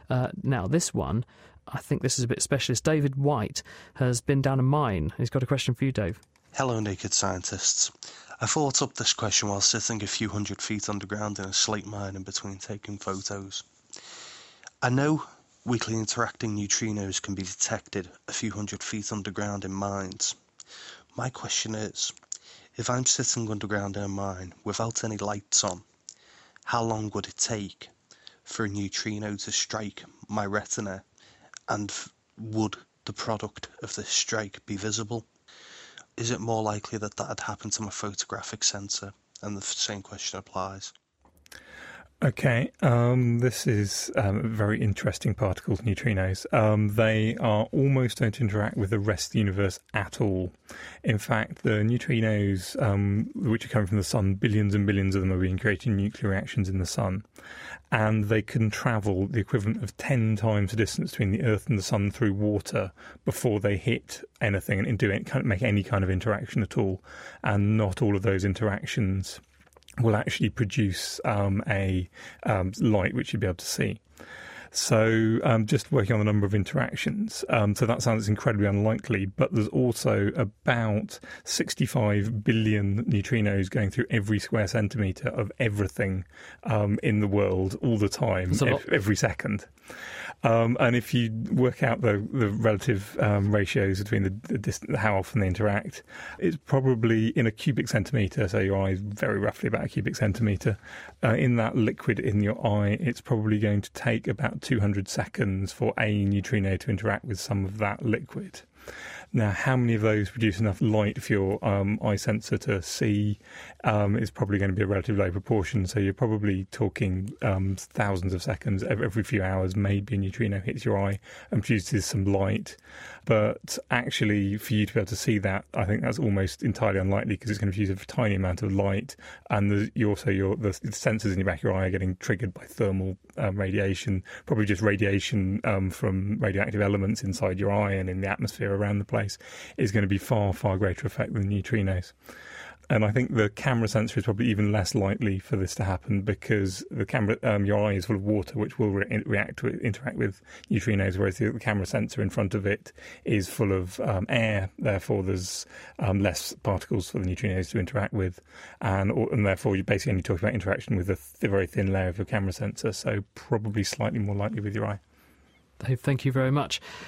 Now, this one, I think this is a bit specialist. David White has been down a mine. He's got a question for you, Dave. Hello, naked scientists. I thought up this question while sitting a few hundred feet underground in a slate mine in between taking photos. I know weakly interacting neutrinos can be detected a few hundred feet underground in mines. My question is, if I'm sitting underground in a mine without any lights on, how long would it take for a neutrino to strike my retina, and would the product of this strike be visible? Is it more likely that that had happened to my photographic sensor? And the same question applies. Okay, this is very interesting particles, neutrinos. They are almost don't interact with the rest of the universe at all. In fact, the neutrinos, which are coming from the sun, billions and billions of them are being created in nuclear reactions in the sun. And they can travel the equivalent of 10 times the distance between the Earth and the sun through water before they hit anything and do it, can't make any kind of interaction at all. And not all of those interactions will actually produce a light which you'll be able to see. So just working on the number of interactions, so that sounds incredibly unlikely, but there's also about 65 billion neutrinos going through every square centimetre of everything in the world all the time, every second. And if you work out the relative ratios between how often they interact, it's probably in a cubic centimetre, so your eye is very roughly about a cubic centimetre. In that liquid in your eye, it's probably going to take about 200 seconds for a neutrino to interact with some of that liquid. Now, how many of those produce enough light for your eye sensor to see is probably going to be a relatively low proportion. So you're probably talking thousands of seconds. Every few hours, maybe a neutrino hits your eye and produces some light. But actually, for you to be able to see that, I think that's almost entirely unlikely because it's going to produce a tiny amount of light. And the sensors in your back of your eye are getting triggered by thermal radiation, probably just radiation from radioactive elements inside your eye and in the atmosphere around the place is going to be far, far greater effect than neutrinos. And I think the camera sensor is probably even less likely for this to happen because the camera, your eye is full of water, which will interact with neutrinos, whereas the camera sensor in front of it is full of air. Therefore, there's less particles for the neutrinos to interact with, and therefore you're basically only talking about interaction with a very thin layer of your camera sensor. So probably slightly more likely with your eye. Dave, thank you very much.